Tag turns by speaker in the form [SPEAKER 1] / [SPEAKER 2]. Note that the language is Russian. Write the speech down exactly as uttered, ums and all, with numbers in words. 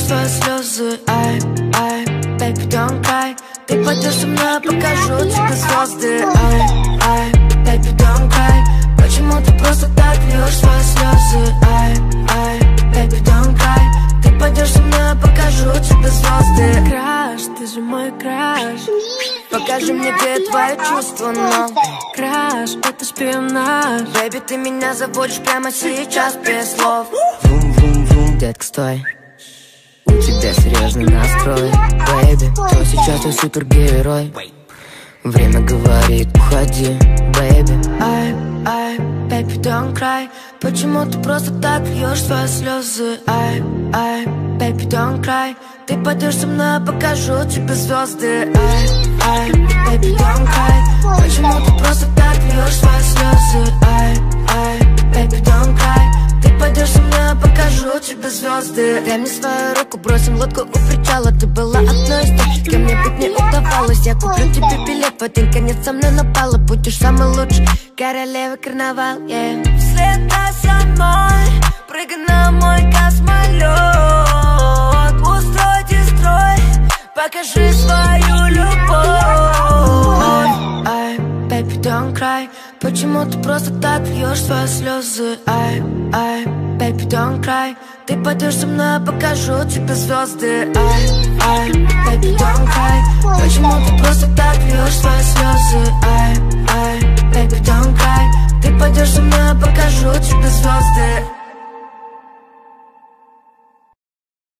[SPEAKER 1] свои слезы. Ай, ай, baby, don't cry. Ты пойдешь со мной, я покажу тебе звезды. Ай, ай, baby, don't cry. Почему ты просто так льешь свои слезы? Ай, ай, baby, don't cry. Ты пойдешь со мной, я покажу тебе звезды. Краш, ты же мой краш. Покажи мне, где твои чувства, но краш, это шпионаж. Бэйби, ты меня заводишь прямо сейчас без слов. Вум-вум-вум, детка, стой. У тебя серьезный настрой. Бэйби, кто сейчас твой супергерой? Время говорит, уходи, бэйби. Ай, ай, baby, don't cry. Почему ты просто так льешь свои слезы? Ай, ай, baby, don't cry. Ты пойдешь со мной, я покажу тебе звезды. Ай, ай, baby, don't cry. Почему ты просто так льешь свои слезы? Ай, ай, baby, don't cry. Ты пойдешь со мной, я покажу тебе звезды. Дай мне свою руку, бросим лодку у причала. Ты была одной из тех, с кем мне быть не удавалось. Я куплю тебе билет в один конец, со мной напала. Будешь самый лучший, королева карнавал, yeah. Вслед за мной, прыгай на мой космолет. Устройте строй, покажи свою любовь. Ай, ай, baby, don't cry. Почему ты просто так льешь свои слезы? Ай, ай, baby, don't cry. Ты пойдешь со мной, я покажу тебе звезды. Ай, ай, baby, don't cry. Почему ты просто так льешь свои слезы? Ай, ай, baby, don't cry. Ты пойдешь со мной, я покажу тебе звезды.